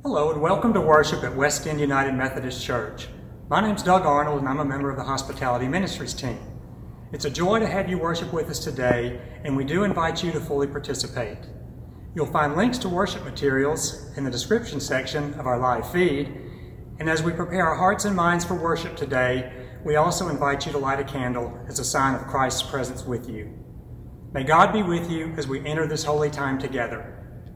Hello and welcome to worship at West End United Methodist Church. My name's Doug Arnold and I'm a member of the Hospitality Ministries team. It's a joy to have you worship with us today, and we do invite you to fully participate. You'll find links to worship materials in the description section of our live feed, and as we prepare our hearts and minds for worship today, we also invite you to light a candle as a sign of Christ's presence with you. May God be with you as we enter this holy time together.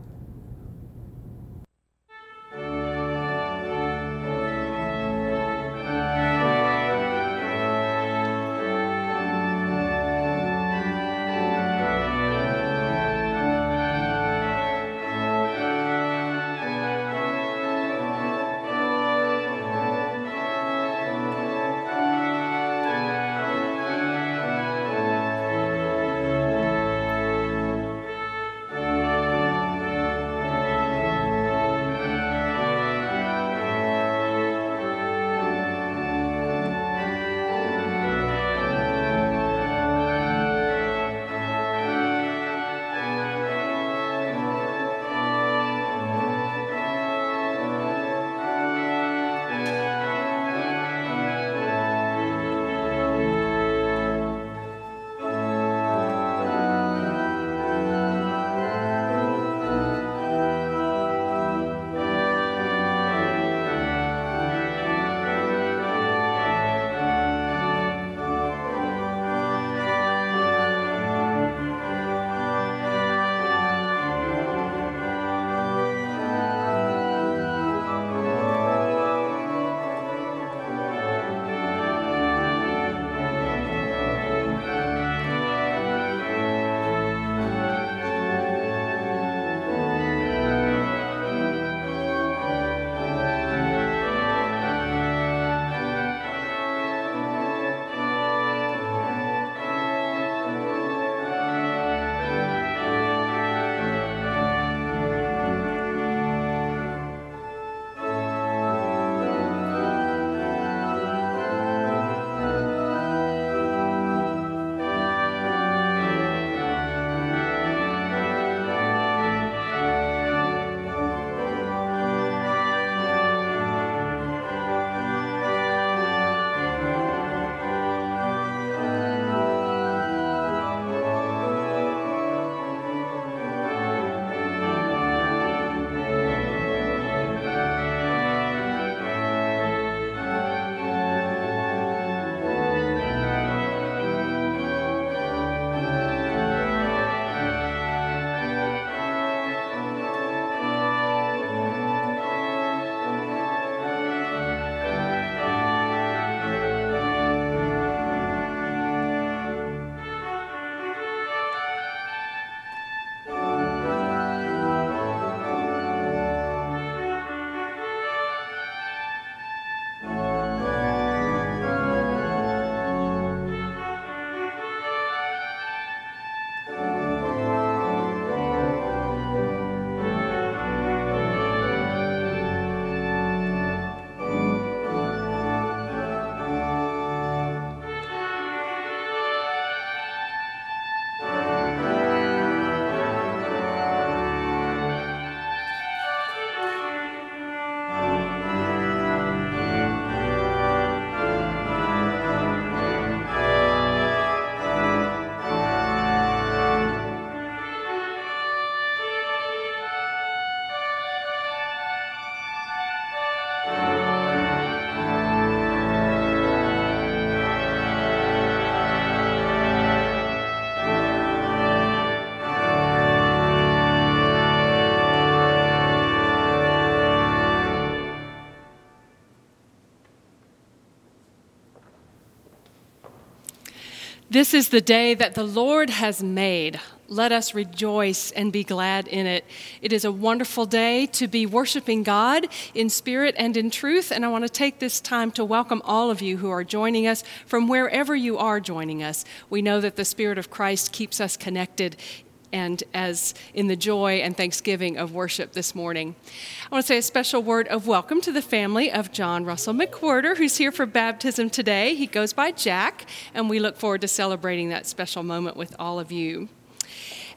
This is the day that the Lord has made. Let us rejoice and be glad in it. It is a wonderful day to be worshiping God in spirit and in truth, and I want to take this time to welcome all of you who are joining us from wherever you are joining us. We know that the Spirit of Christ keeps us connected and as in the joy and thanksgiving of worship this morning. I want to say a special word of welcome to the family of John Russell McWhirter, who's here for baptism today. He goes by Jack, and we look forward to celebrating that special moment with all of you.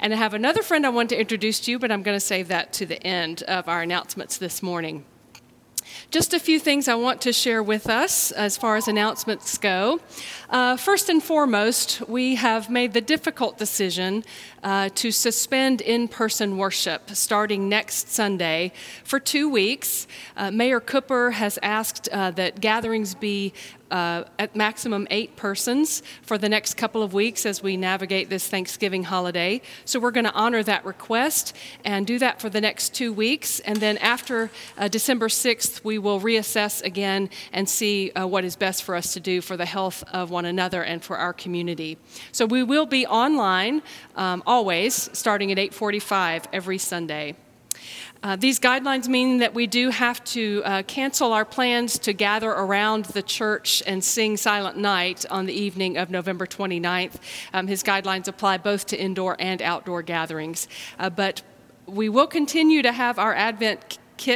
And I have another friend I want to introduce to you, but I'm going to save that to the end of our announcements this morning. Just a few things I want to share with us as far as announcements go. First and foremost, we have made the difficult decision to suspend in-person worship starting next Sunday for 2 weeks. Mayor Cooper has asked that gatherings be at maximum 8 persons for the next couple of weeks as we navigate this Thanksgiving holiday. So we're going to honor that request and do that for the next 2 weeks. And then after December 6th, we will reassess again and see what is best for us to do for the health of one another and for our community. So we will be online always, starting at 8:45 every Sunday. These guidelines mean that we do have to cancel our plans to gather around the church and sing Silent Night on the evening of November 29th. His guidelines apply both to indoor and outdoor gatherings. But we will continue to have our Advent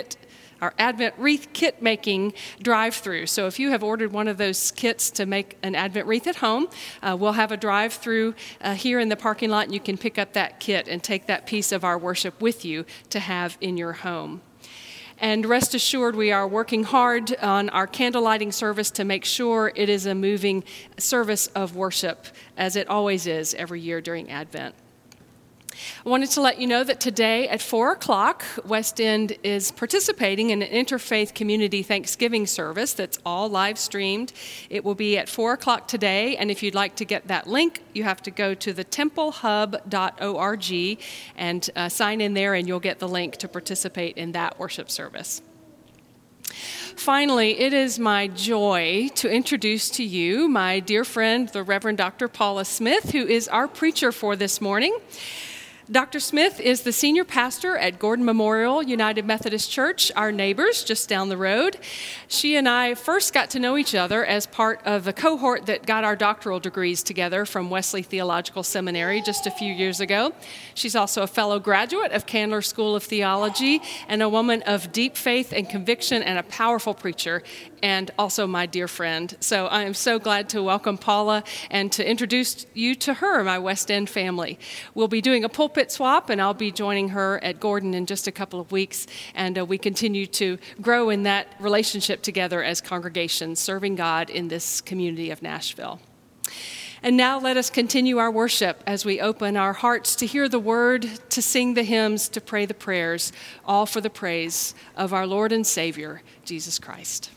wreath kit making drive-through. So if you have ordered one of those kits to make an Advent wreath at home, we'll have a drive-through here in the parking lot, and you can pick up that kit and take that piece of our worship with you to have in your home. And rest assured, we are working hard on our candle lighting service to make sure it is a moving service of worship, as it always is every year during Advent. I wanted to let you know that today at 4 o'clock, West End is participating in an interfaith community Thanksgiving service that's all live streamed. It will be at 4 o'clock today, and if you'd like to get that link, you have to go to thetemplehub.org and sign in there, and you'll get the link to participate in that worship service. Finally, it is my joy to introduce to you my dear friend, the Reverend Dr. Paula Smith, who is our preacher for this morning. Dr. Smith is the senior pastor at Gordon Memorial United Methodist Church, our neighbors just down the road. She and I first got to know each other as part of the cohort that got our doctoral degrees together from Wesley Theological Seminary just a few years ago. She's also a fellow graduate of Candler School of Theology and a woman of deep faith and conviction and a powerful preacher, and also my dear friend. So I am so glad to welcome Paula and to introduce you to her, my West End family. We'll be doing a pulpit swap, and I'll be joining her at Gordon in just a couple of weeks, and we continue to grow in that relationship together as congregations, serving God in this community of Nashville. And now let us continue our worship as we open our hearts to hear the word, to sing the hymns, to pray the prayers, all for the praise of our Lord and Savior, Jesus Christ.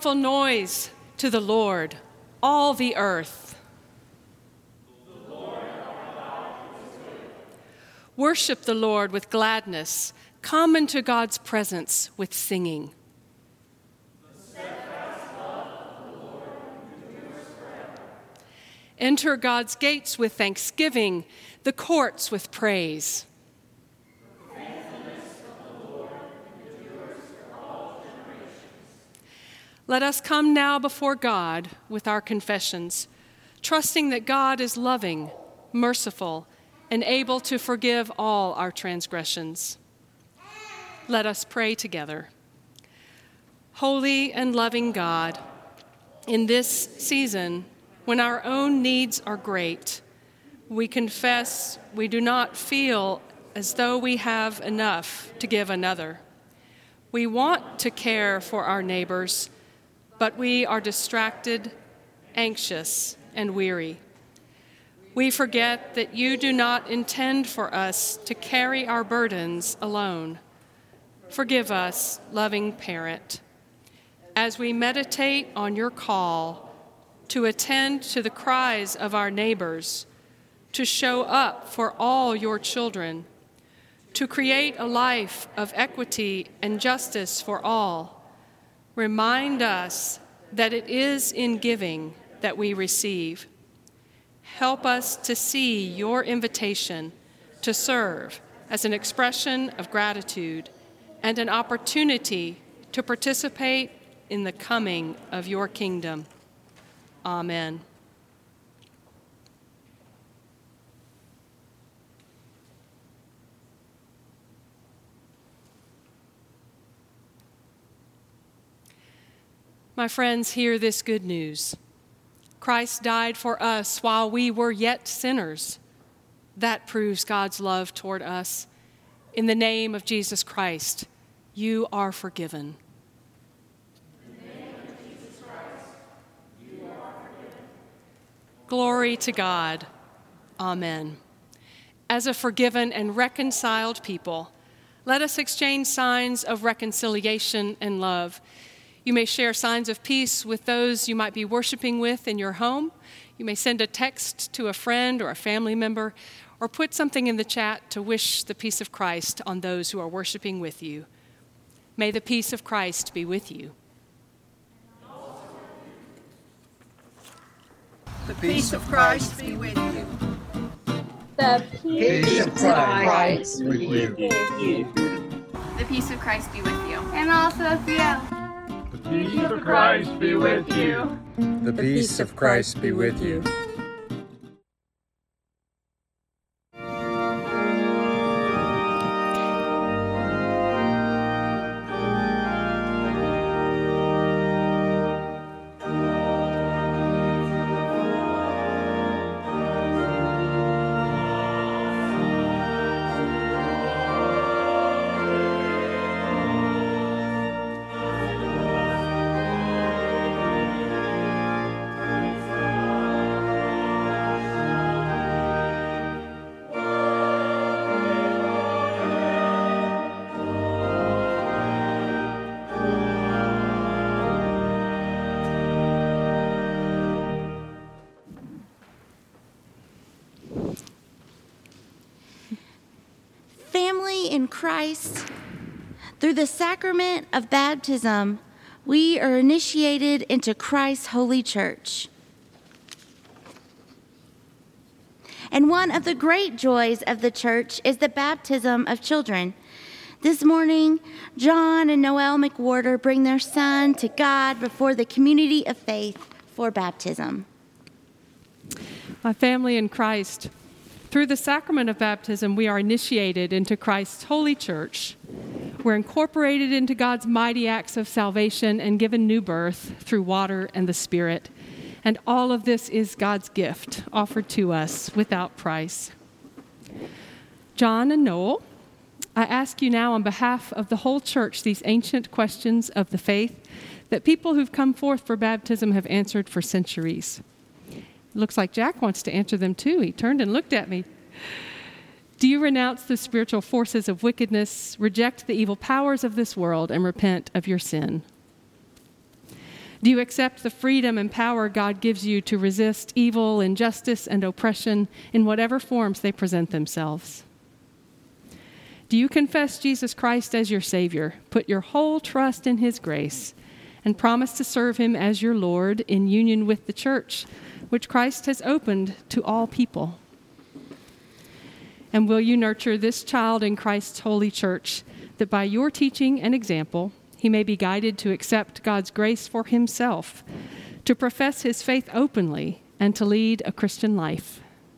joyful noise to the Lord, all the earth. The Lord our God is good. Worship the Lord with gladness. Come into God's presence with singing. The steadfast love of the Lord endures forever. Enter God's gates with thanksgiving, the courts with praise. The faithfulness of the Lord endures for all generations. Let us come now before God with our confessions, trusting that God is loving, merciful, and able to forgive all our transgressions. Let us pray together. Holy and loving God, in this season, when our own needs are great, we confess we do not feel as though we have enough to give another. We want to care for our neighbors, but we are distracted, anxious, and weary. We forget that you do not intend for us to carry our burdens alone. Forgive us, loving parent, as we meditate on your call to attend to the cries of our neighbors, to show up for all your children, to create a life of equity and justice for all. Remind us that it is in giving that we receive. Help us to see your invitation to serve as an expression of gratitude and an opportunity to participate in the coming of your kingdom. Amen. My friends, hear this good news. Christ died for us while we were yet sinners. That proves God's love toward us. In the name of Jesus Christ, you are forgiven. In the name of Jesus Christ, you are forgiven. Glory to God. Amen. As a forgiven and reconciled people, let us exchange signs of reconciliation and love. You may share signs of peace with those you might be worshiping with in your home. You may send a text to a friend or a family member, or put something in the chat to wish the peace of Christ on those who are worshiping with you. May the peace of Christ be with you. The peace of Christ be with you. The peace of Christ be with you. The peace of Christ be with you. And also with you. The peace of Christ be with you. The peace of Christ be with you. Family in Christ, through the sacrament of baptism, we are initiated into Christ's holy church. And one of the great joys of the church is the baptism of children. This morning, John and Noelle McWhorter bring their son to God before the community of faith for baptism. My family in Christ, through the sacrament of baptism, we are initiated into Christ's holy church. We're incorporated into God's mighty acts of salvation and given new birth through water and the Spirit. And all of this is God's gift offered to us without price. John and Noel, I ask you now on behalf of the whole church these ancient questions of the faith that people who've come forth for baptism have answered for centuries. It looks like Jack wants to answer them too. He turned and looked at me. Do you renounce the spiritual forces of wickedness, reject the evil powers of this world, and repent of your sin? Do you accept the freedom and power God gives you to resist evil, injustice, and oppression in whatever forms they present themselves? Do you confess Jesus Christ as your Savior, put your whole trust in His grace, and promise to serve Him as your Lord in union with the church, which Christ has opened to all people? And will you nurture this child in Christ's holy church, that by your teaching and example, he may be guided to accept God's grace for himself, to profess his faith openly, and to lead a Christian life?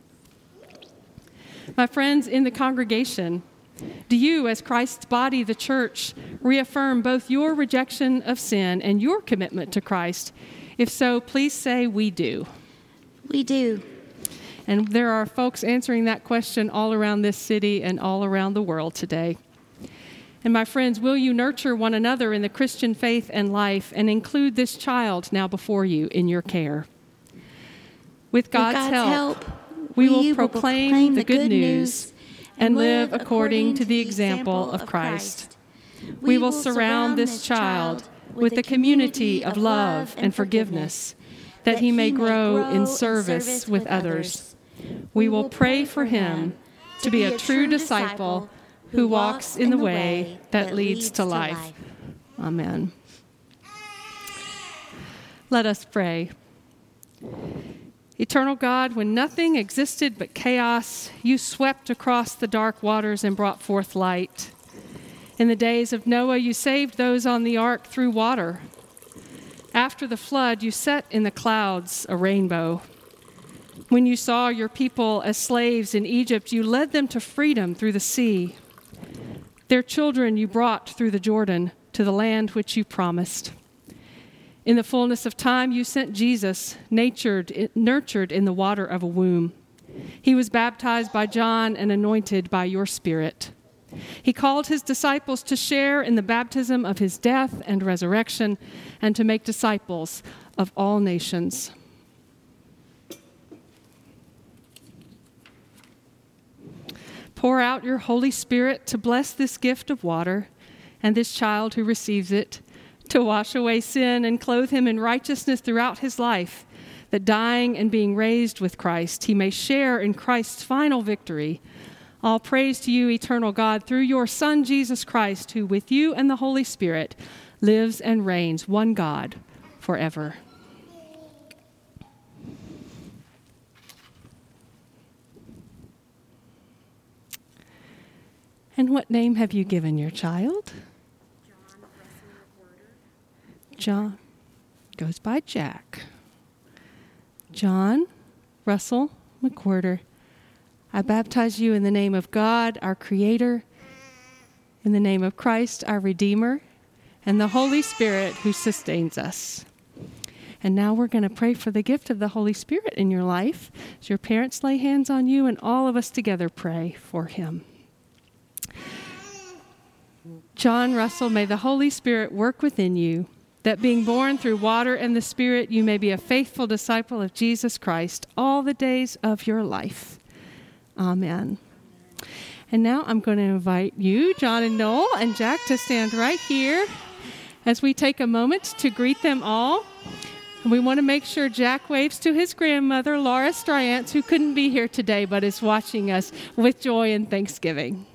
My friends in the congregation, do you, as Christ's body, the church, reaffirm both your rejection of sin and your commitment to Christ? If so, please say, "We do." We do. And there are folks answering that question all around this city and all around the world today. And my friends, will you nurture one another in the Christian faith and life and include this child now before you in your care? With God's help, we will proclaim the good news and live according to the example of Christ. We will surround this child with a community of love and forgiveness, that he may grow in service with others. We will pray for him to be a true disciple who walks in the way that leads to life. Amen. Let us pray. Eternal God, when nothing existed but chaos, you swept across the dark waters and brought forth light. In the days of Noah, you saved those on the ark through water. After the flood, you set in the clouds a rainbow. When you saw your people as slaves in Egypt, you led them to freedom through the sea. Their children you brought through the Jordan to the land which you promised. In the fullness of time, you sent Jesus, nurtured in the water of a womb. He was baptized by John and anointed by your Spirit. He called his disciples to share in the baptism of his death and resurrection, and to make disciples of all nations. Pour out your Holy Spirit to bless this gift of water and this child who receives it, to wash away sin and clothe him in righteousness throughout his life, that dying and being raised with Christ, he may share in Christ's final victory. All praise to you, eternal God, through your Son, Jesus Christ, who with you and the Holy Spirit lives and reigns, one God, forever. And what name have you given your child? John goes by Jack. John Russell McWhorter, I baptize you in the name of God, our Creator, in the name of Christ, our Redeemer, and the Holy Spirit who sustains us. And now we're going to pray for the gift of the Holy Spirit in your life as your parents lay hands on you and all of us together pray for him. John Russell, may the Holy Spirit work within you, that being born through water and the Spirit, you may be a faithful disciple of Jesus Christ all the days of your life. Amen. And now I'm going to invite you, John and Noel and Jack, to stand right here as we take a moment to greet them all. And we want to make sure Jack waves to his grandmother, Laura Stryantz, who couldn't be here today but is watching us with joy and thanksgiving.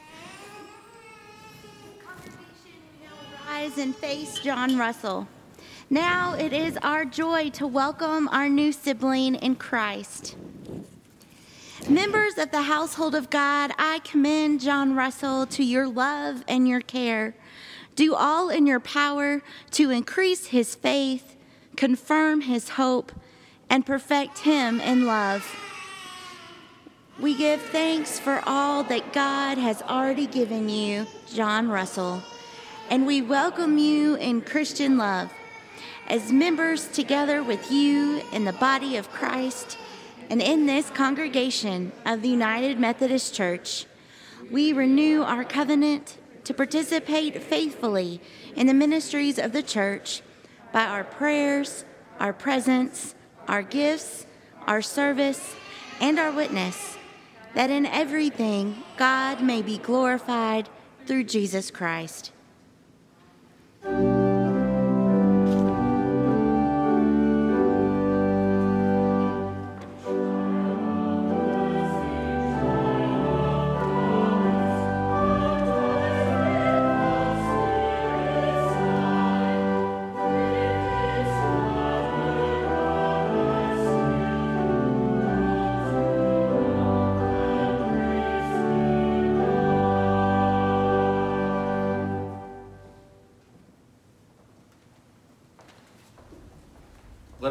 Rise and face John Russell. Now it is our joy to welcome our new sibling in Christ. Members of the household of God, I commend John Russell to your love and your care. Do all in your power to increase his faith, confirm his hope, and perfect him in love. We give thanks for all that God has already given you, John Russell, and we welcome you in Christian love. As members together with you in the body of Christ and in this congregation of the United Methodist Church, we renew our covenant to participate faithfully in the ministries of the church by our prayers, our presence, our gifts, our service, and our witness, that in everything God may be glorified through Jesus Christ.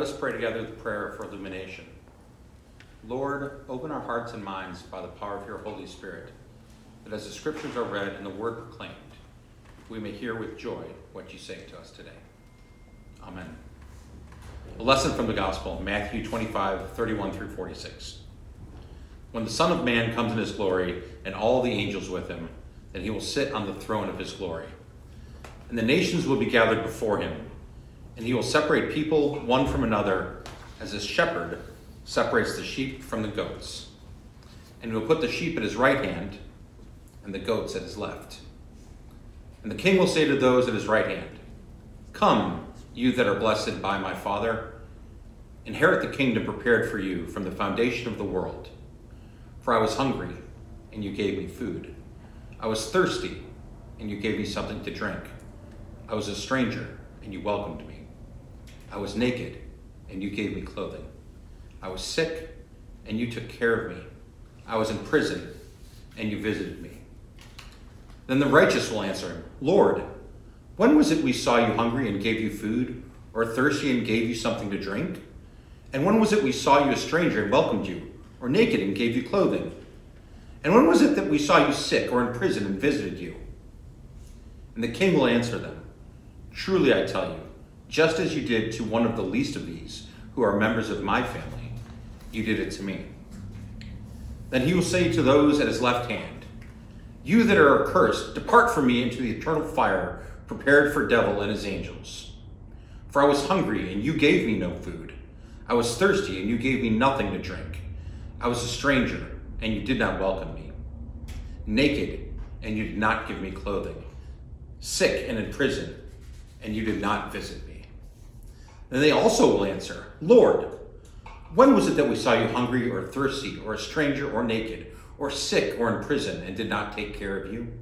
us pray together the prayer for illumination. Lord, open our hearts and minds by the power of your Holy Spirit, that as the scriptures are read and the word proclaimed, we may hear with joy what you say to us today. Amen. A lesson from the Gospel, Matthew 25:31 through 46. When the Son of Man comes in his glory and all the angels with him, then he will sit on the throne of his glory. And the nations will be gathered before him, and he will separate people one from another, as a shepherd separates the sheep from the goats. And he will put the sheep at his right hand and the goats at his left. And the king will say to those at his right hand, "Come, you that are blessed by my Father, inherit the kingdom prepared for you from the foundation of the world. For I was hungry, and you gave me food. I was thirsty, and you gave me something to drink. I was a stranger, and you welcomed me. I was naked, and you gave me clothing. I was sick, and you took care of me. I was in prison, and you visited me." Then the righteous will answer him, "Lord, when was it we saw you hungry and gave you food, or thirsty and gave you something to drink? And when was it we saw you a stranger and welcomed you, or naked and gave you clothing? And when was it that we saw you sick or in prison and visited you?" And the king will answer them, "Truly I tell you, just as you did to one of the least of these, who are members of my family, you did it to me." Then he will say to those at his left hand, "You that are accursed, depart from me into the eternal fire prepared for devil and his angels. For I was hungry, and you gave me no food. I was thirsty, and you gave me nothing to drink. I was a stranger, and you did not welcome me. Naked, and you did not give me clothing. Sick and in prison, and you did not visit me." Then they also will answer, "Lord, when was it that we saw you hungry or thirsty or a stranger or naked or sick or in prison and did not take care of you?"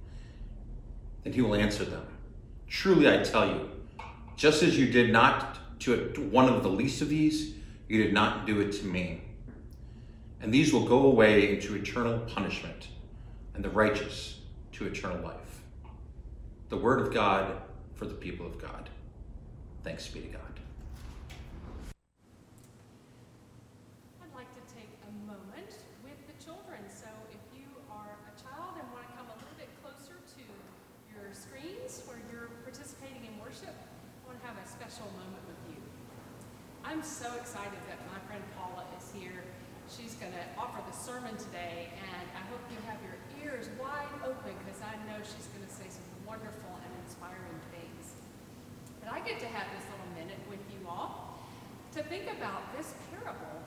Then he will answer them, "Truly I tell you, just as you did not to one of the least of these, you did not do it to me." And these will go away into eternal punishment, and the righteous to eternal life. The word of God for the people of God. Thanks be to God. I'd like to take a moment with the children. So if you are a child and want to come a little bit closer to your screens where you're participating in worship, I want to have a special moment with you. I'm so excited that my friend Paula is here. She's going to offer the sermon today, and I hope you have your ears wide open because I know she's going to say some wonderful and inspiring things. But I get to have this little minute with you all to think about this parable.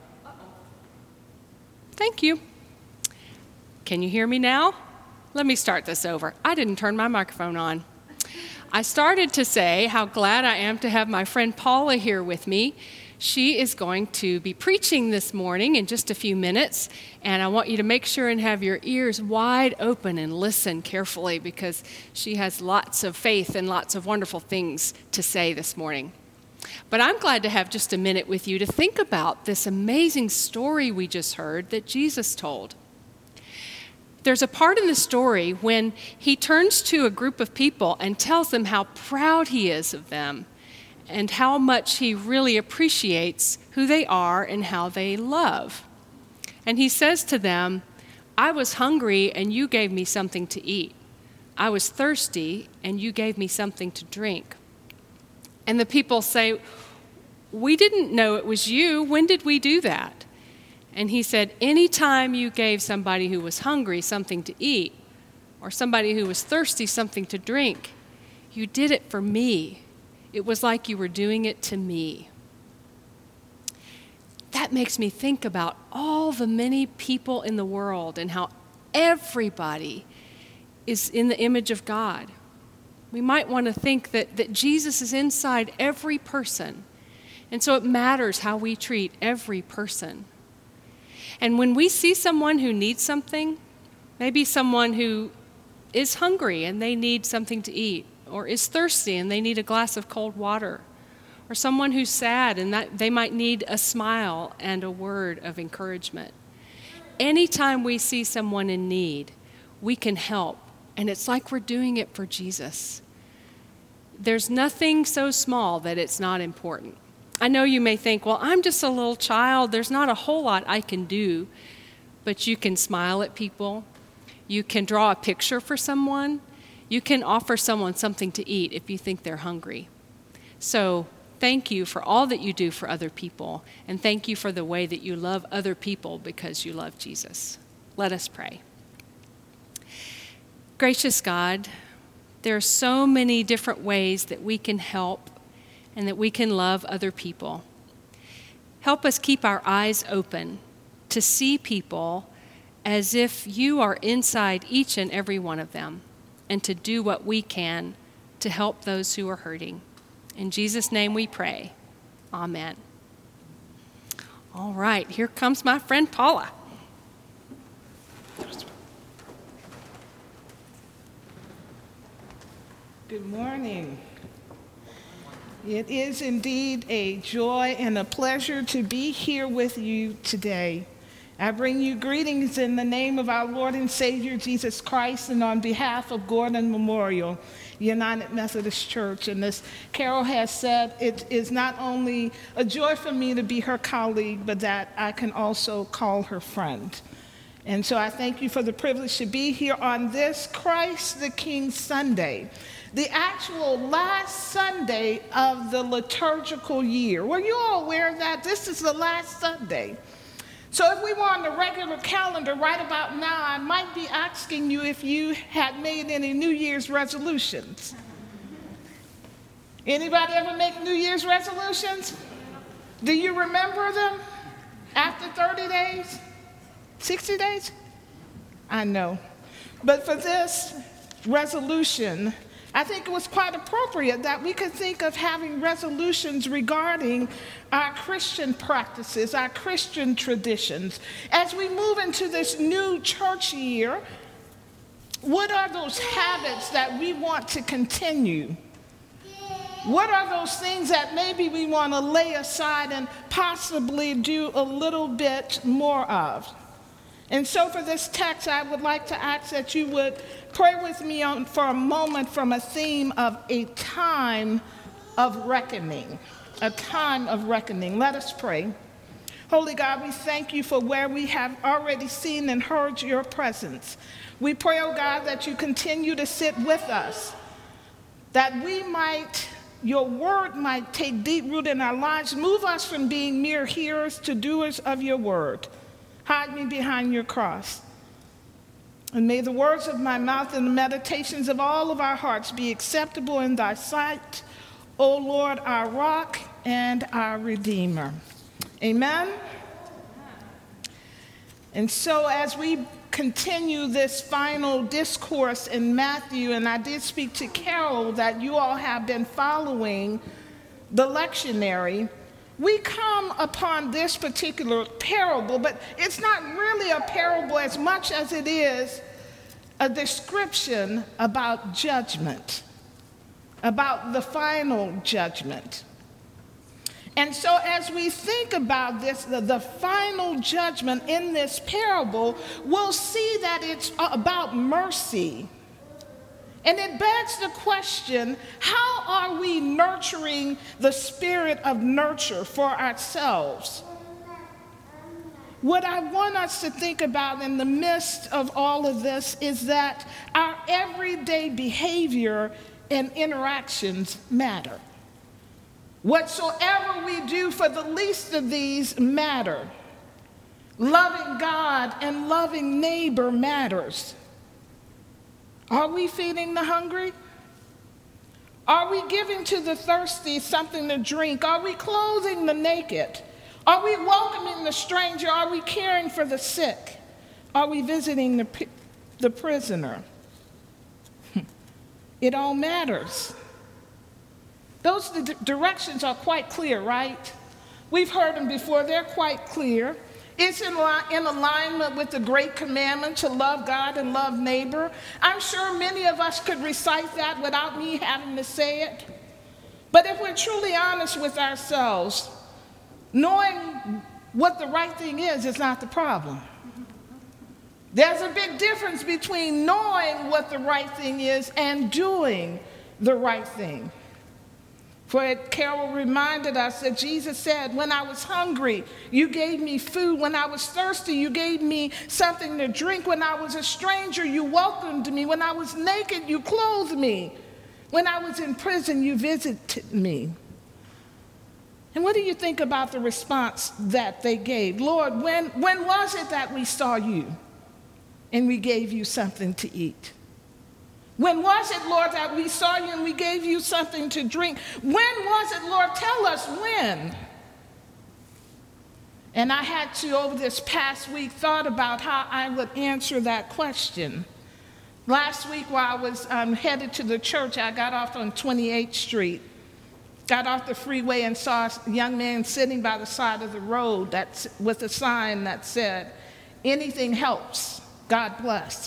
Thank you. Can you hear me now? Let me start this over. I didn't turn my microphone on. I started to say how glad I am to have my friend Paula here with me. She is going to be preaching this morning in just a few minutes, and I want you to make sure and have your ears wide open and listen carefully because she has lots of faith and lots of wonderful things to say this morning. But I'm glad to have just a minute with you to think about this amazing story we just heard that Jesus told. There's a part in the story when he turns to a group of people and tells them how proud he is of them and how much he really appreciates who they are and how they love. And he says to them, "I was hungry and you gave me something to eat. I was thirsty and you gave me something to drink." And the people say, "We didn't know it was you. When did we do that?" And he said, "Anytime you gave somebody who was hungry something to eat, or somebody who was thirsty something to drink, you did it for me. It was like you were doing it to me." That makes me think about all the many people in the world and how everybody is in the image of God. We might want to think that Jesus is inside every person, and so it matters how we treat every person. And when we see someone who needs something, maybe someone who is hungry and they need something to eat, or is thirsty and they need a glass of cold water, or someone who's sad and that they might need a smile and a word of encouragement. Anytime we see someone in need, we can help, and it's like we're doing it for Jesus. There's nothing so small that it's not important. I know you may think, well, I'm just a little child. There's not a whole lot I can do. But you can smile at people. You can draw a picture for someone. You can offer someone something to eat if you think they're hungry. So thank you for all that you do for other people. And thank you for the way that you love other people because you love Jesus. Let us pray. Gracious God, there are so many different ways that we can help and that we can love other people. Help us keep our eyes open to see people as if you are inside each and every one of them, and to do what we can to help those who are hurting. In Jesus' name we pray. Amen. All right, here comes my friend Paula. Good morning. It is indeed a joy and a pleasure to be here with you today. I bring you greetings in the name of our Lord and Savior Jesus Christ and on behalf of Gordon Memorial United Methodist Church. And as Carol has said, it is not only a joy for me to be her colleague, but that I can also call her friend. And so I thank you for the privilege to be here on this Christ the King Sunday, the actual last Sunday of the liturgical year. Were you all aware of that? This is the last Sunday. So if we were on the regular calendar right about now, I might be asking you if you had made any New Year's resolutions. Anybody ever make New Year's resolutions? Do you remember them after 30 days? 60 days? I know. But for this resolution, I think it was quite appropriate that we could think of having resolutions regarding our Christian practices, our Christian traditions. As we move into this new church year, what are those habits that we want to continue? What are those things that maybe we want to lay aside and possibly do a little bit more of? And so for this text, I would like to ask that you would pray with me for a moment from a theme of a time of reckoning. A time of reckoning. Let us pray. Holy God, we thank you for where we have already seen and heard your presence. We pray, oh God, that you continue to sit with us, that your word might take deep root in our lives, move us from being mere hearers to doers of your word. Hide me behind your cross. And may the words of my mouth and the meditations of all of our hearts be acceptable in thy sight, O Lord, our rock and our redeemer. Amen. And so as we continue this final discourse in Matthew, and I did speak to Carol that you all have been following the lectionary, we come upon this particular parable, but it's not really a parable as much as it is a description about judgment, about the final judgment. And so as we think about this, the final judgment in this parable, we'll see that it's about mercy. And it begs the question, how are we nurturing the spirit of nurture for ourselves? What I want us to think about in the midst of all of this is that our everyday behavior and interactions matter. Whatsoever we do for the least of these matter. Loving God and loving neighbor matters. Are we feeding the hungry? Are we giving to the thirsty something to drink? Are we clothing the naked? Are we welcoming the stranger? Are we caring for the sick? Are we visiting the prisoner? It all matters. Those directions are quite clear, right? We've heard them before. They're quite clear. It's in alignment with the great commandment to love God and love neighbor. I'm sure many of us could recite that without me having to say it. But if we're truly honest with ourselves, knowing what the right thing is not the problem. There's a big difference between knowing what the right thing is and doing the right thing. For Carol reminded us that Jesus said, when I was hungry, you gave me food. When I was thirsty, you gave me something to drink. When I was a stranger, you welcomed me. When I was naked, you clothed me. When I was in prison, you visited me. And what do you think about the response that they gave? Lord, when was it that we saw you and we gave you something to eat? When was it, Lord, that we saw you and we gave you something to drink? When was it, Lord? Tell us when. And I had to, over this past week, thought about how I would answer that question. Last week while I was headed to the church, I got off on 28th Street, got off the freeway and saw a young man sitting by the side of the road with a sign that said, "Anything helps, God bless."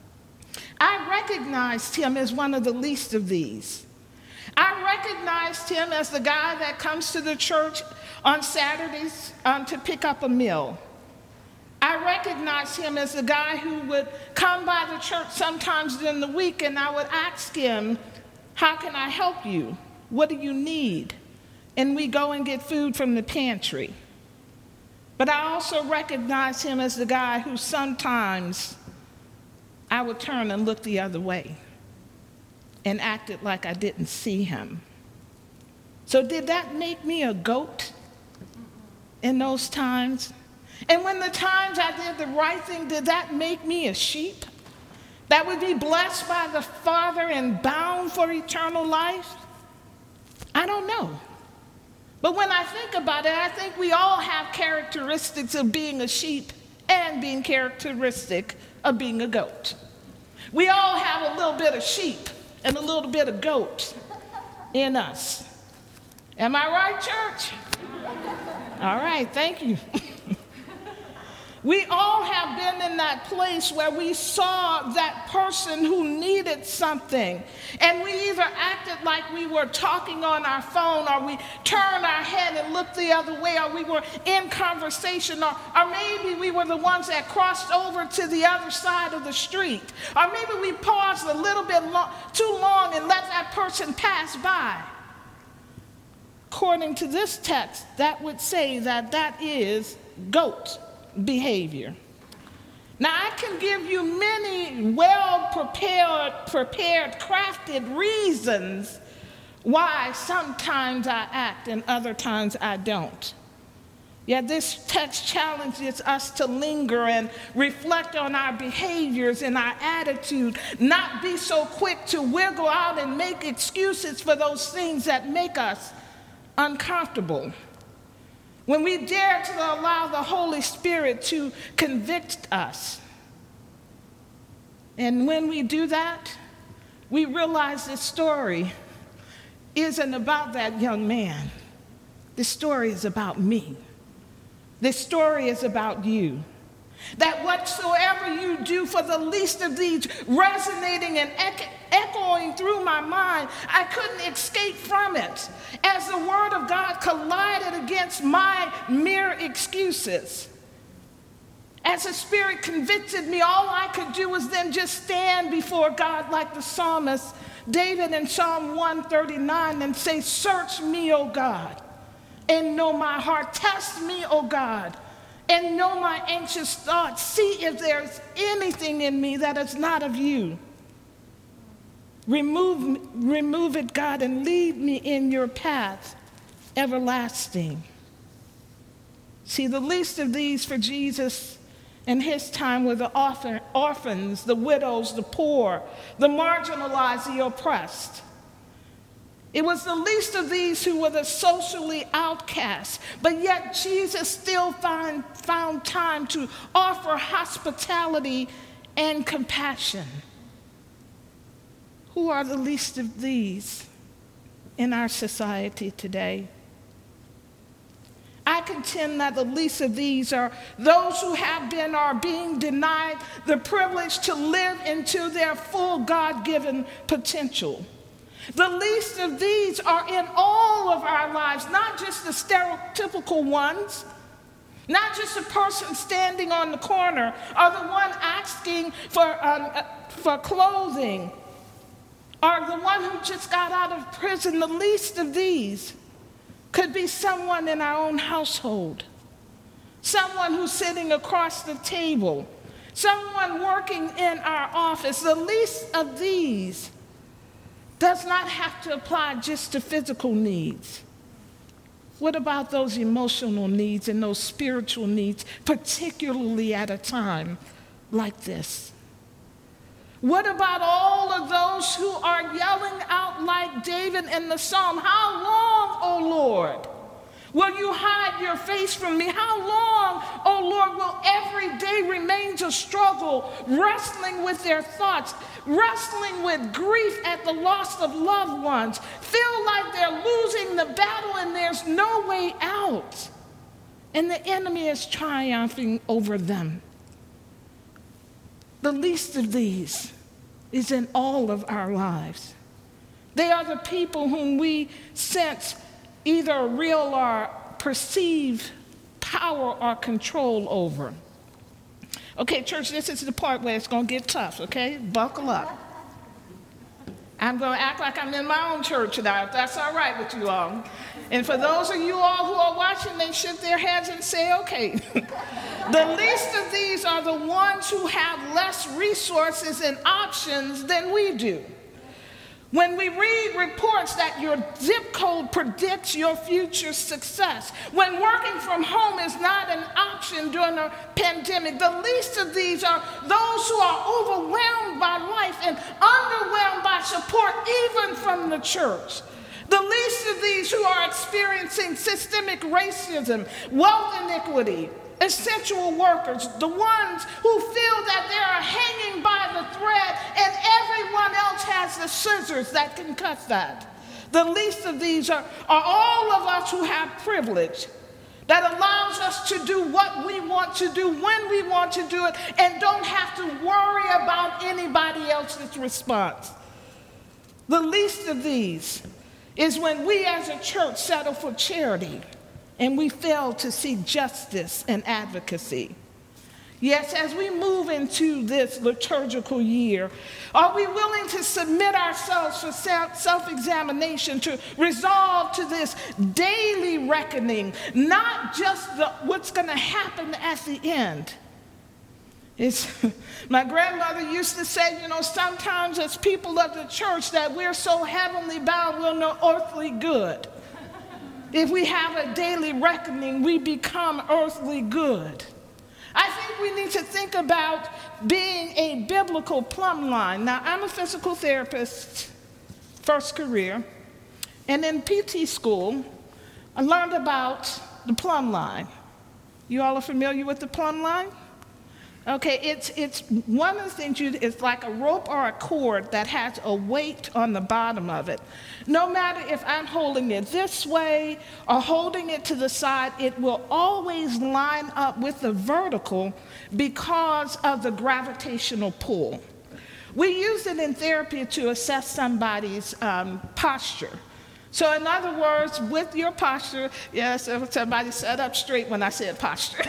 I recognized him as one of the least of these. I recognized him as the guy that comes to the church on Saturdays to pick up a meal. I recognized him as the guy who would come by the church sometimes during the week, and I would ask him, "How can I help you? What do you need?" And we go and get food from the pantry. But I also recognized him as the guy who sometimes I would turn and look the other way and acted like I didn't see him. So did that make me a goat in those times? And when the times I did the right thing, did that make me a sheep that would be blessed by the Father and bound for eternal life? I don't know. But when I think about it, I think we all have characteristics of being a sheep and being characteristic of being a goat. We all have a little bit of sheep and a little bit of goat in us. Am I right, church? All right, thank you. We all have been in that place where we saw that person who needed something, and we either acted like we were talking on our phone, or we turned our head and looked the other way, or we were in conversation, or maybe we were the ones that crossed over to the other side of the street, or maybe we paused a little bit too long and let that person pass by. According to this text, that would say that that is goat behavior. Now, I can give you many well-prepared, crafted reasons why sometimes I act and other times I don't. Yet this text challenges us to linger and reflect on our behaviors and our attitude, not be so quick to wiggle out and make excuses for those things that make us uncomfortable. When we dare to allow the Holy Spirit to convict us. And when we do that, we realize this story isn't about that young man. This story is about me. This story is about you. That whatsoever you do for the least of these, resonating and echoing through my mind, I couldn't escape from it as the Word of God collided against my mere excuses. As the Spirit convicted me, all I could do was then just stand before God like the psalmist David in Psalm 139 and say, "Search me, O God, and know my heart. Test me, O God, and know my anxious thoughts. See if there's anything in me that is not of you. Remove it, God, and lead me in your path everlasting." See, the least of these for Jesus in his time were the orphans, the widows, the poor, the marginalized, the oppressed. It was the least of these who were the socially outcasts, but yet Jesus still found time to offer hospitality and compassion. Who are the least of these in our society today? I contend that the least of these are those who have been or are being denied the privilege to live into their full God-given potential. The least of these are in all of our lives, not just the stereotypical ones, not just the person standing on the corner or the one asking for clothing or the one who just got out of prison. The least of these could be someone in our own household, someone who's sitting across the table, someone working in our office. The least of these does not have to apply just to physical needs. What about those emotional needs and those spiritual needs, particularly at a time like this? What about all of those who are yelling out like David in the psalm, "How long, O Lord, will you hide your face from me? How long, O Lord, will every day remain a struggle, wrestling with their thoughts, wrestling with grief at the loss of loved ones, feel like they're losing the battle and there's no way out, and the enemy is triumphing over them?" The least of these is in all of our lives. They are the people whom we sense either real or perceived power or control over. Okay, church, this is the part where it's going to get tough, okay? Buckle up. I'm going to act like I'm in my own church now, if that's all right with you all. And for those of you all who are watching, they shake their heads and say, okay. The least of these are the ones who have less resources and options than we do. When we read reports that your zip code predicts your future success, when working from home is not an option during a pandemic, the least of these are those who are overwhelmed by life and underwhelmed by support even from the church. The least of these who are experiencing systemic racism, wealth inequity, essential workers, the ones who feel that they are hanging by the thread and everyone else has the scissors that can cut that. The least of these are all of us who have privilege that allows us to do what we want to do when we want to do it and don't have to worry about anybody else's response. The least of these is when we as a church settle for charity and we fail to see justice and advocacy. Yes, as we move into this liturgical year, are we willing to submit ourselves for self-examination, to resolve to this daily reckoning, not just what's going to happen at the end? My grandmother used to say, sometimes as people of the church that we're so heavenly bound, we're no earthly good. If we have a daily reckoning, we become earthly good. I think we need to think about being a biblical plumb line. Now, I'm a physical therapist, first career, and in PT school, I learned about the plumb line. You all are familiar with the plumb line? Okay, it's one of the things, it's like a rope or a cord that has a weight on the bottom of it. No matter if I'm holding it this way or holding it to the side, it will always line up with the vertical because of the gravitational pull. We use it in therapy to assess somebody's posture. So in other words, with your posture, yes, somebody sat up straight when I said posture.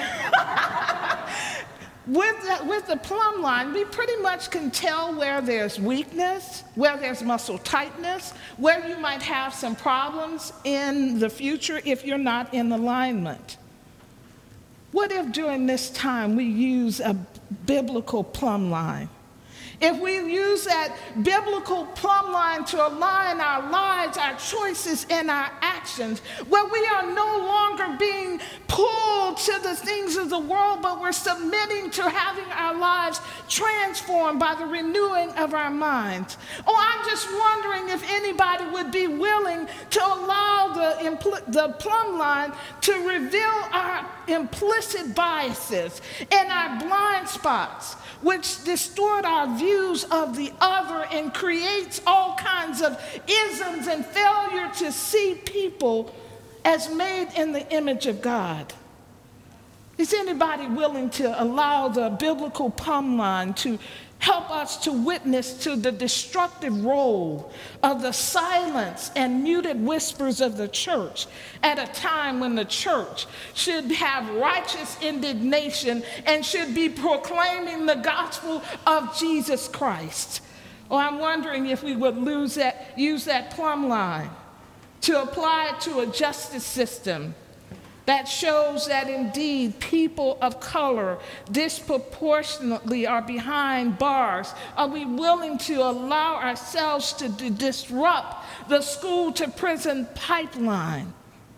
With the plumb line, we pretty much can tell where there's weakness, where there's muscle tightness, where you might have some problems in the future if you're not in alignment. What if during this time we use a biblical plumb line? If we use that biblical plumb line to align our lives, our choices, and our actions, where we are no longer being pulled to the things of the world, but we're submitting to having our lives transformed by the renewing of our minds. Oh, I'm just wondering if anybody would be willing to allow the plumb line to reveal our implicit biases and our blind spots, which distort our views of the other and creates all kinds of isms and failure to see people as made in the image of God. Is anybody willing to allow the biblical plumb line to help us to witness to the destructive role of the silence and muted whispers of the church at a time when the church should have righteous indignation and should be proclaiming the gospel of Jesus Christ? Or I'm wondering if we would use that plumb line to apply it to a justice system that shows that indeed people of color disproportionately are behind bars. Are we willing to allow ourselves to disrupt the school to prison pipeline,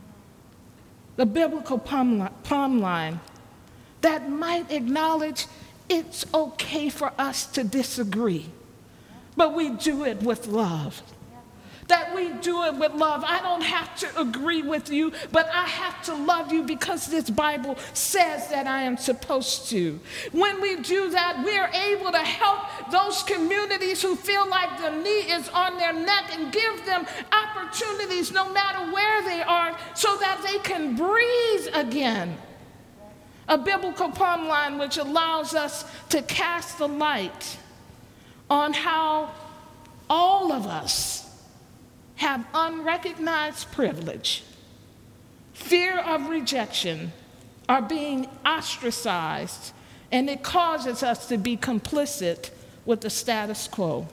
the biblical plumb line that might acknowledge it's okay for us to disagree, but we do it with love. That we do it with love. I don't have to agree with you, but I have to love you because this Bible says that I am supposed to. When we do that, we are able to help those communities who feel like the knee is on their neck and give them opportunities no matter where they are so that they can breathe again. A biblical plumb line which allows us to cast the light on how all of us have unrecognized privilege, fear of rejection, are being ostracized, and it causes us to be complicit with the status quo.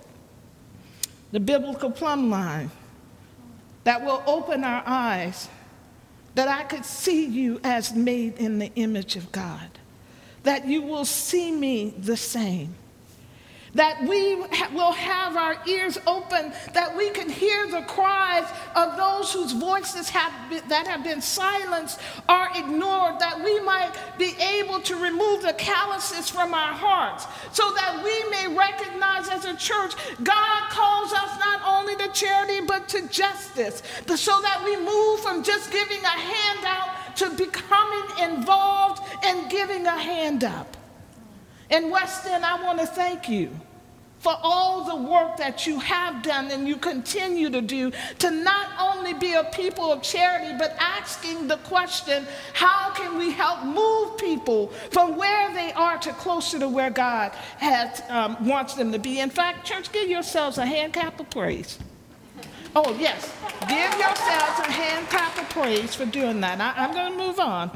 The biblical plumb line that will open our eyes, that I could see you as made in the image of God, that you will see me the same, that we will have our ears open, that we can hear the cries of those whose voices that have been silenced or ignored, that we might be able to remove the calluses from our hearts so that we may recognize as a church, God calls us not only to charity but to justice, so that we move from just giving a handout to becoming involved and giving a hand up. In West End, I want to thank you for all the work that you have done and you continue to do to not only be a people of charity, but asking the question, how can we help move people from where they are to closer to where God has, wants them to be? In fact, church, give yourselves a hand clap of praise. Oh, yes. Give yourselves a hand clap of praise for doing that. I'm going to move on.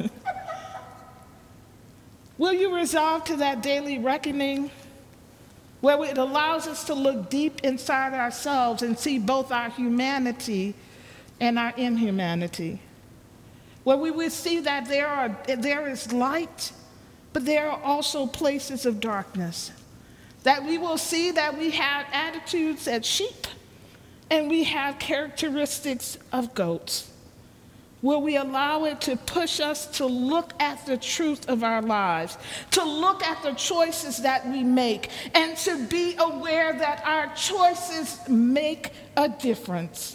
Will you resolve to that daily reckoning where it allows us to look deep inside ourselves and see both our humanity and our inhumanity? Where we will see that there is light, but there are also places of darkness. That we will see that we have attitudes as sheep and we have characteristics of goats. Will we allow it to push us to look at the truth of our lives, to look at the choices that we make, and to be aware that our choices make a difference?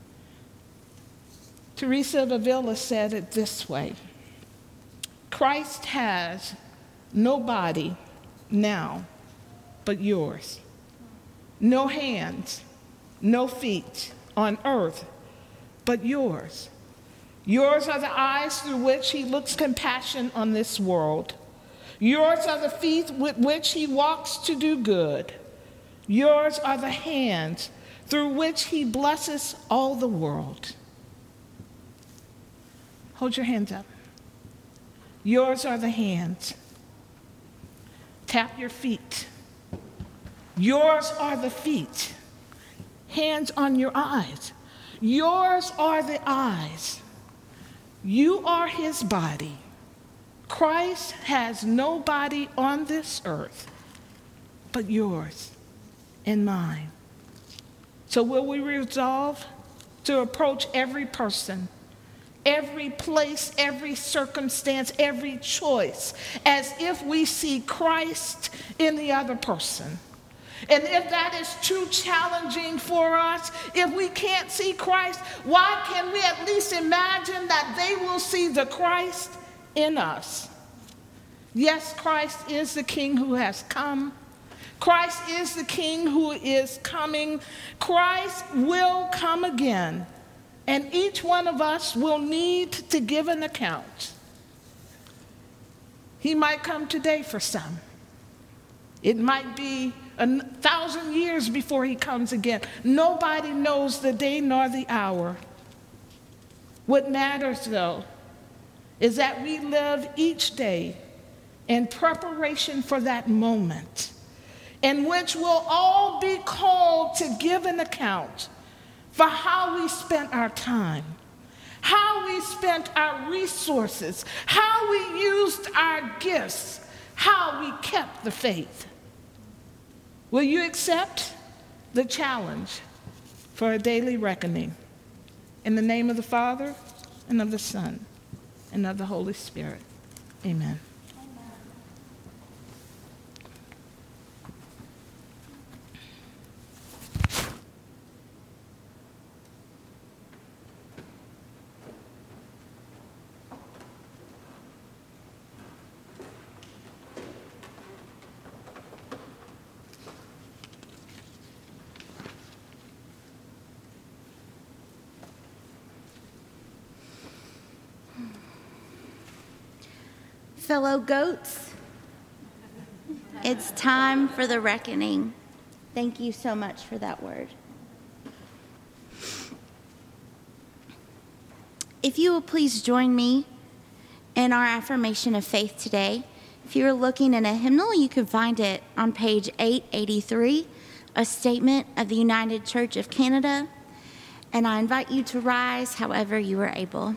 Teresa of Avila said it this way: Christ has no body now but yours, no hands, no feet on earth but yours. Yours are the eyes through which he looks compassion on this world. Yours are the feet with which he walks to do good. Yours are the hands through which he blesses all the world. Hold your hands up. Yours are the hands. Tap your feet. Yours are the feet. Hands on your eyes. Yours are the eyes. You are his body. Christ has no body on this earth but yours and mine. So will we resolve to approach every person, every place, every circumstance, every choice as if we see Christ in the other person? And if that is too challenging for us, if we can't see Christ, why can we at least imagine that they will see the Christ in us? Yes, Christ is the King who has come. Christ is the King who is coming. Christ will come again, and each one of us will need to give an account. He might come today for some. It might be 1,000 years before he comes again. Nobody knows the day nor the hour. What matters, though, is that we live each day in preparation for that moment, in which we'll all be called to give an account for how we spent our time, how we spent our resources, how we used our gifts, how we kept the faith. Will you accept the challenge for a daily reckoning? In the name of the Father, and of the Son, and of the Holy Spirit. Amen. Fellow goats, it's time for the reckoning. Thank you so much for that word. If you will please join me in our affirmation of faith today. If you're looking in a hymnal, you can find it on page 883, a statement of the United Church of Canada. And I invite you to rise however you are able.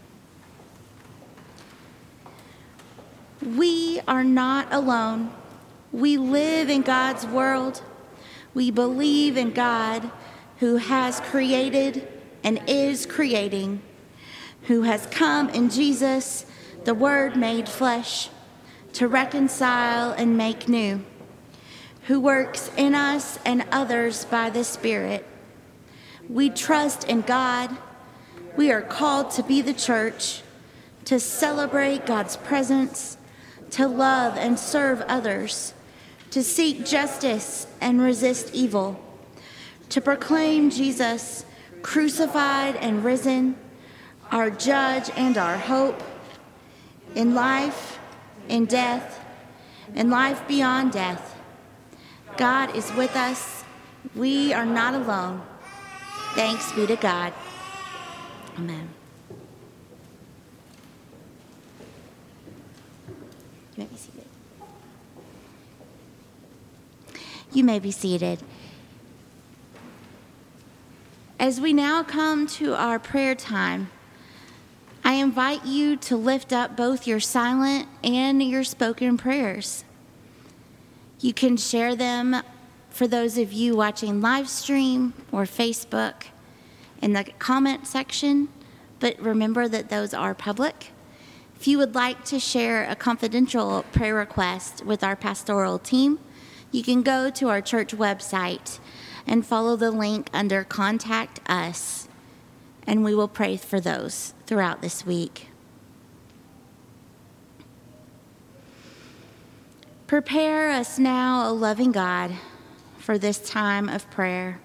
We are not alone. We live in God's world. We believe in God who has created and is creating, who has come in Jesus, the Word made flesh, to reconcile and make new, who works in us and others by the Spirit. We trust in God. We are called to be the church, to celebrate God's presence, to love and serve others, to seek justice and resist evil, to proclaim Jesus crucified and risen, our judge and our hope, in life, in death, in life beyond death. God is with us. We are not alone. Thanks be to God. Amen. You may be seated. You may be seated. As we now come to our prayer time, I invite you to lift up both your silent and your spoken prayers. You can share them for those of you watching live stream or Facebook in the comment section, but remember that those are public. If you would like to share a confidential prayer request with our pastoral team, you can go to our church website and follow the link under Contact Us, and we will pray for those throughout this week. Prepare us now, O loving God, for this time of prayer.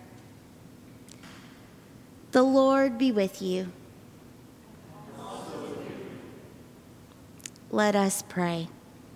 The Lord be with you. Let us pray.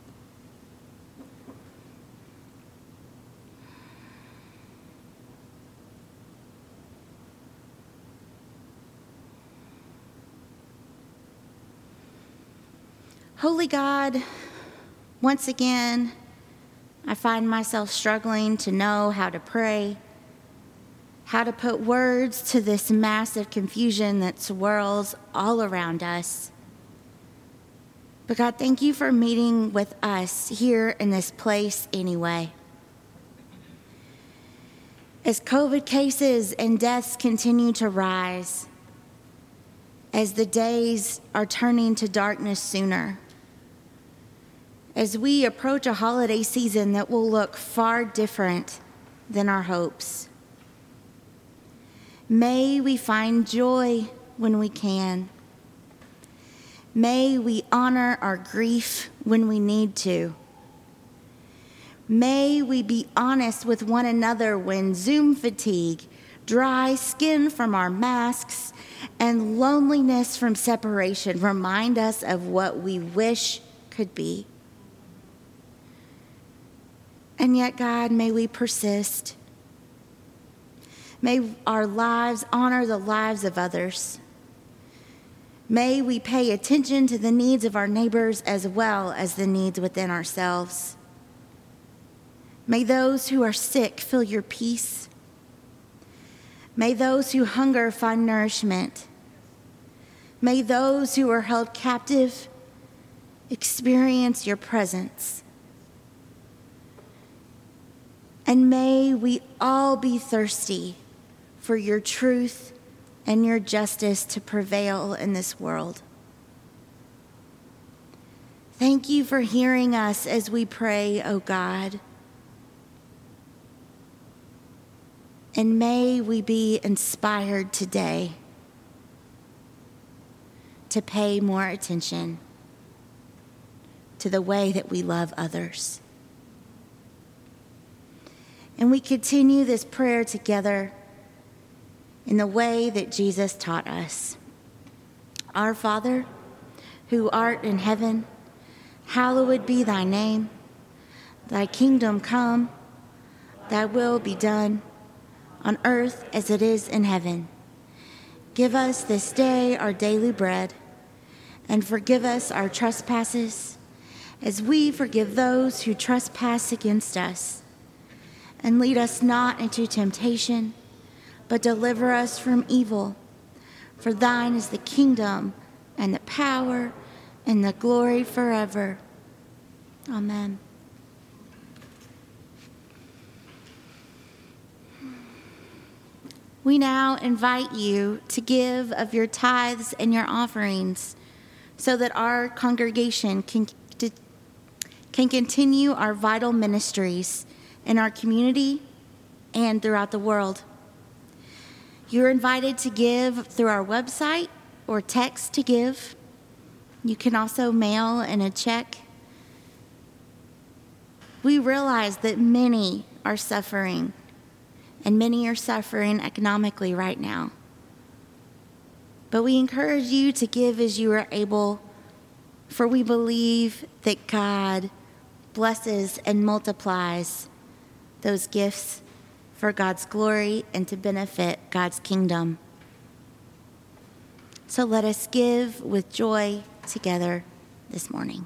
Holy God, once again, I find myself struggling to know how to pray, how to put words to this massive confusion that swirls all around us. But God, thank you for meeting with us here in this place anyway. As COVID cases and deaths continue to rise, as the days are turning to darkness sooner, as we approach a holiday season that will look far different than our hopes, may we find joy when we can. May we honor our grief when we need to. May we be honest with one another when Zoom fatigue, dry skin from our masks, and loneliness from separation remind us of what we wish could be. And yet, God, may we persist. May our lives honor the lives of others. May we pay attention to the needs of our neighbors as well as the needs within ourselves. May those who are sick feel your peace. May those who hunger find nourishment. May those who are held captive experience your presence. And may we all be thirsty for your truth and your justice to prevail in this world. Thank you for hearing us as we pray, O God. And may we be inspired today to pay more attention to the way that we love others. And we continue this prayer together in the way that Jesus taught us. Our Father, who art in heaven, hallowed be thy name. Thy kingdom come, thy will be done, on earth as it is in heaven. Give us this day our daily bread, and forgive us our trespasses, as we forgive those who trespass against us. And lead us not into temptation, but deliver us from evil. For thine is the kingdom, and the power, and the glory forever. Amen. We now invite you to give of your tithes and your offerings so that our congregation can continue our vital ministries in our community and throughout the world. You're invited to give through our website or text to give. You can also mail in a check. We realize that many are suffering, and many are suffering economically right now. But we encourage you to give as you are able, for we believe that God blesses and multiplies those gifts for God's glory and to benefit God's kingdom. So let us give with joy together this morning.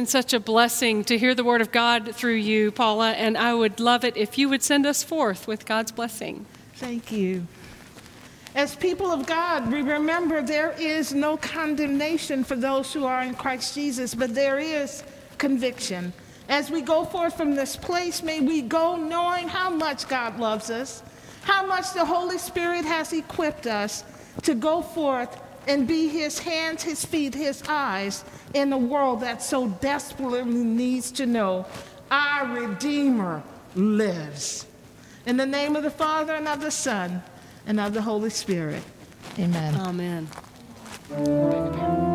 been such a blessing to hear the word of God through you, Paula, and I would love it if you would send us forth with God's blessing. Thank you. As people of God, we remember there is no condemnation for those who are in Christ Jesus, but there is conviction. As we go forth from this place, may we go knowing how much God loves us, how much the Holy Spirit has equipped us to go forth and be his hands, his feet, his eyes in a world that so desperately needs to know our Redeemer lives. In the name of the Father, and of the Son, and of the Holy Spirit. Amen. Amen.